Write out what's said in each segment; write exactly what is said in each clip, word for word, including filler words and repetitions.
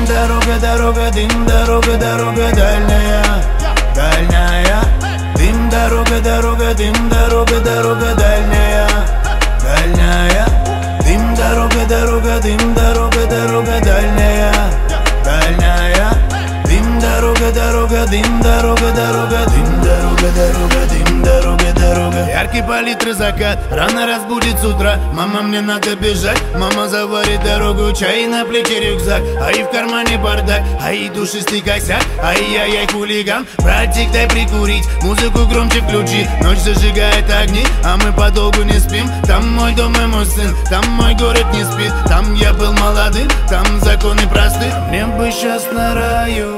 дорога, дорога, дым, дорога, дорога дальняя, дальняя. Дым, дорога, дорога, дым, дорога, дорога дальняя, дальняя. Дым, дорога, дорога, дым, дорога, дорога дальняя, дальняя. Дым, дорога, дорога, дым, дорога, дорога, дым, дорога, дорога, дым, дорога, дорога. Яркий палитры закат, рано разбудит с утра. Мама, мне надо бежать, мама заварит дорогу, чай на плече рюкзак, а и в кармане бардак, а и душистый косяк, ай-яй-яй, хулиган. Братик, дай прикурить, музыку громче включи. Ночь зажигает огни, а мы подолгу не спим. Там мой дом и мой сын, там мой город не спит. Там я был молодым, там законы просты. Мне бы сейчас на раю.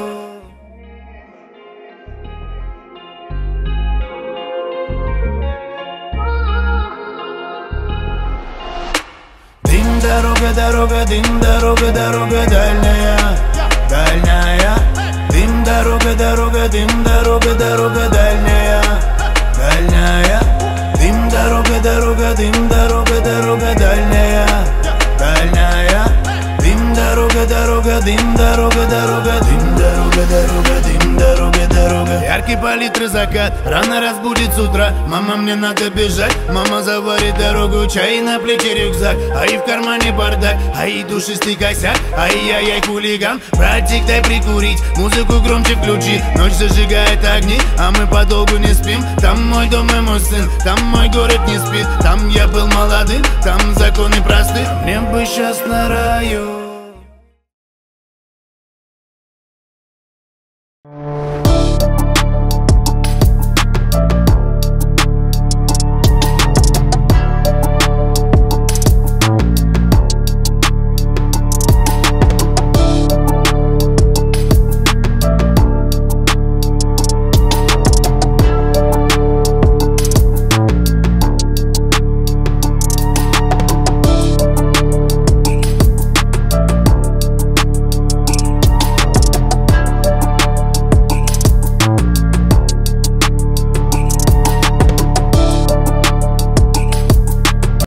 Дым, дорога, дорога, дым, дорога, дорога дальняя, дальняя. Дым, дорога, дорога, дым, дорога, дорога дальняя, дальняя. Дым, дорога, дорога, дым, дорога, дорога дальняя, дальняя. Дым, дорога, дорога, дым, дорога, дорога, дым, дорога, дорога, дым, дорога, дорога. Яркий палитры закат, рано разбудит с утра. Мама, мне надо бежать, мама заварит дорогу, чай на плече рюкзак, а и в кармане бардак, а и душистый косяк, ай-яй-яй, хулиган. Братик, дай прикурить, музыку громче включи. Ночь зажигает огни, а мы подолгу не спим. Там мой дом и мой сын, там мой город не спит. Там я был молодым, там законы просты. Мне бы сейчас на раю.